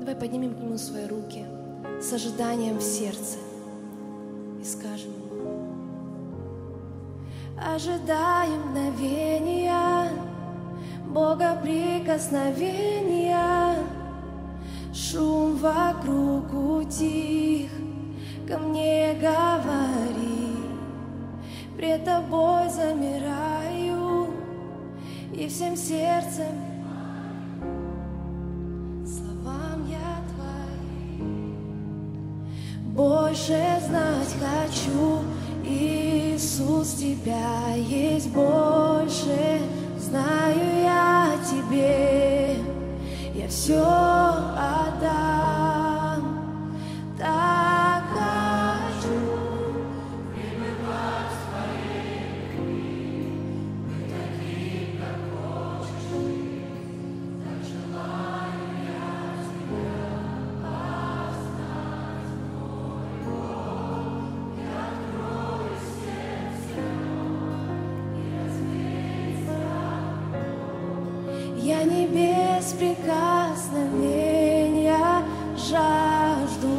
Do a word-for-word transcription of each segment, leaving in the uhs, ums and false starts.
Давай поднимем к Нему свои руки с ожиданием в сердце и скажем Ему: ожидаем мгновения Бога прикосновения. Шум вокруг утих, ко мне говори. Пред Тобой замираю и всем сердцем словам я Твоим больше знать хочу. Иисус, Тебя есть больше, знаю я Тебе, я все отдам. Так хочу пребывать в Твоей любви, быть таким, как хочешь Ты. Так желаю я Тебя познать, мой Бог. Я открою сердце и развеет страх. Я небес прикосновения жажду.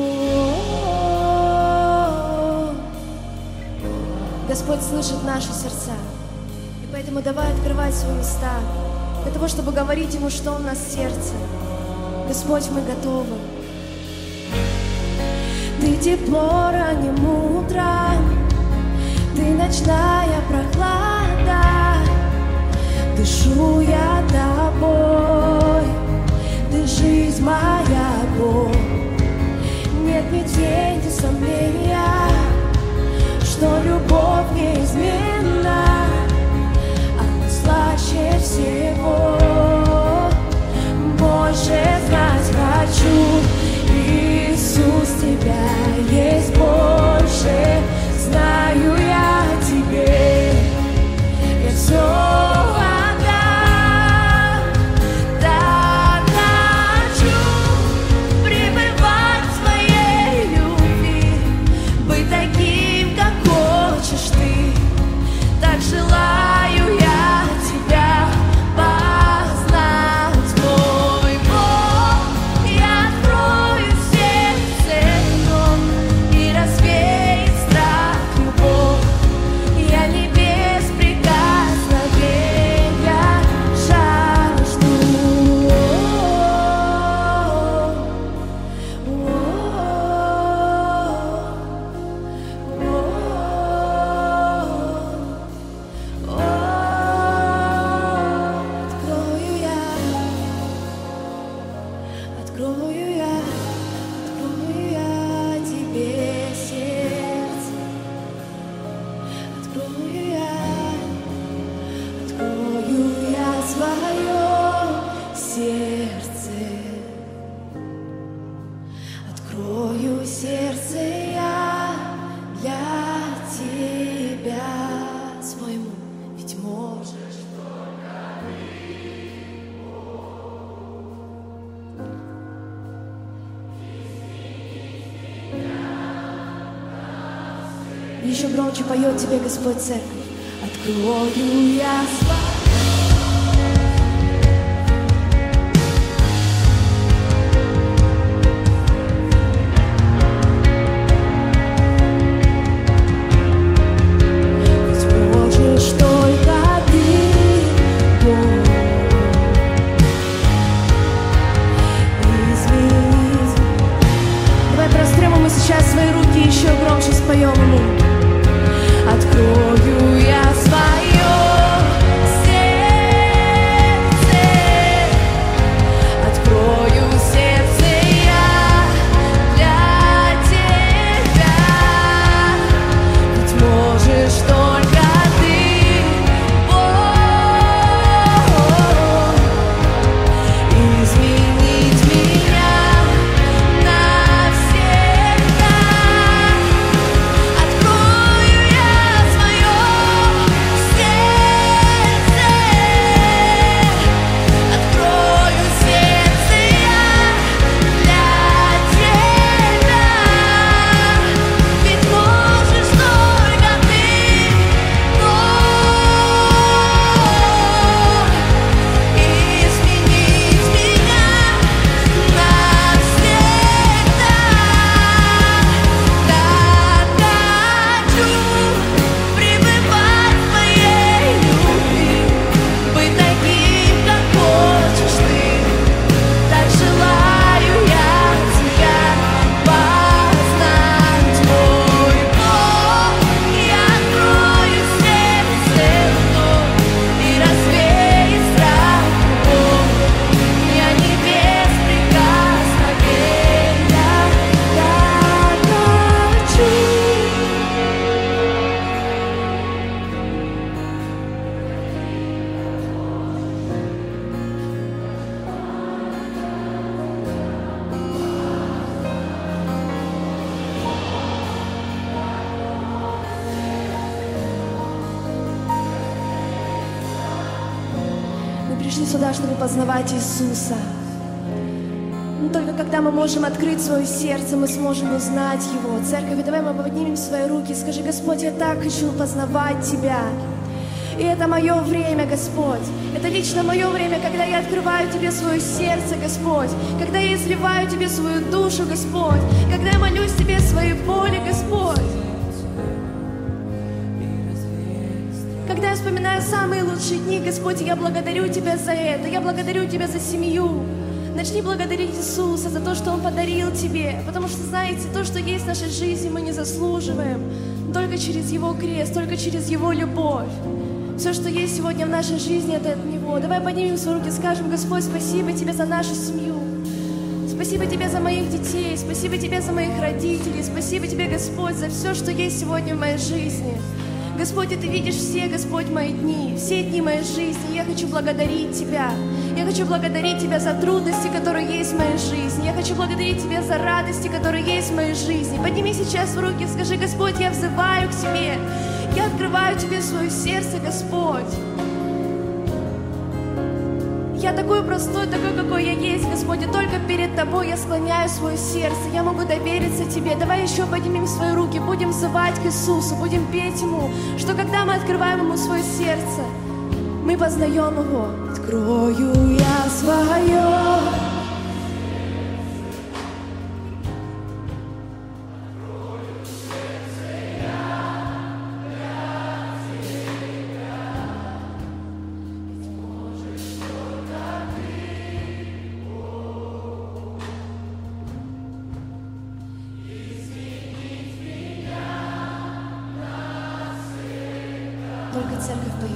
Господь слышит наши сердца, и поэтому давай открывать свои уста для того, чтобы говорить Ему, что у нас в сердце. Господь, мы готовы. Ты тепло ранним утром, Ты ночная прохлада. Дышу я Тобой, Ты жизнь моя, Бог. Нет ни тени сомнения, что любовь неизменна, она слаще всего. Больше знать хочу, Иисус, Тебя есть больше, знаю я Тебе, я все. Желаю я Тебя познать, мой Бог. Я открою сердце дом и развеет страх любовь. Я небес прикосновения жажду. Открою я, открою я Тебе сердце. Открою я, открою я свое сердце. Открою сердце я для Тебя своему, ведь можешь только Ты. Еще громче поет Тебе Господь церковь. Открою я свое. Сейчас свои руки еще громче споем Ему. Открою я свое пришли сюда, чтобы познавать Иисуса. Но только когда мы можем открыть свое сердце, мы сможем узнать Его. Церковь, давай мы поднимем свои руки и скажи: Господь, я так хочу познавать Тебя. И это мое время, Господь. Это лично мое время, когда я открываю Тебе свое сердце, Господь. Когда я изливаю Тебе свою душу, Господь. Когда я молюсь Тебе своей боли, Господь. Когда я вспоминаю самые лучшие дни, Господь, я благодарю Тебя за это. Я благодарю Тебя за семью. Начни благодарить Иисуса за то, что Он подарил тебе. Потому что, знаете, то, что есть в нашей жизни, мы не заслуживаем. Только через Его крест, только через Его любовь. Все, что есть сегодня в нашей жизни, это от Него. Давай поднимем свои руки и скажем: Господь, спасибо Тебе за нашу семью. Спасибо Тебе за моих детей. Спасибо Тебе за моих родителей. Спасибо Тебе, Господь, за все, что есть сегодня в моей жизни. Господь, и Ты видишь все, Господь, мои дни, все дни моей жизни. Я хочу благодарить Тебя. Я хочу благодарить Тебя за трудности, которые есть в моей жизни. Я хочу благодарить Тебя за радости, которые есть в моей жизни. Подними сейчас руки и скажи: Господь, я взываю к Тебе. Я открываю Тебе свое сердце, Господь. Я такой простой, такой, какой я есть, Господь. И только перед Тобой я склоняю свое сердце. Я могу довериться Тебе. Давай еще поднимем свои руки, будем взывать к Иисусу, будем петь Ему, что когда мы открываем Ему свое сердце, мы познаем Его. Открою я свое. Только церковь поет.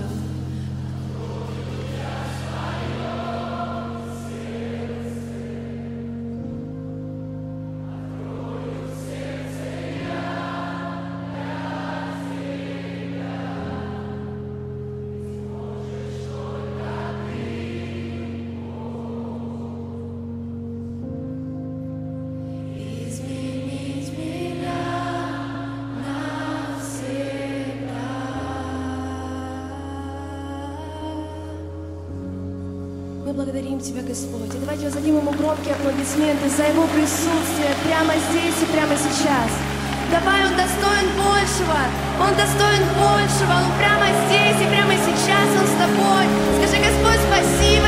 Мы благодарим Тебя, Господь. И давайте воздадим Ему громкие аплодисменты за Его присутствие прямо здесь и прямо сейчас. Давай, Он достоин большего. Он достоин большего. Он прямо здесь и прямо сейчас Он с тобой. Скажи: Господь, спасибо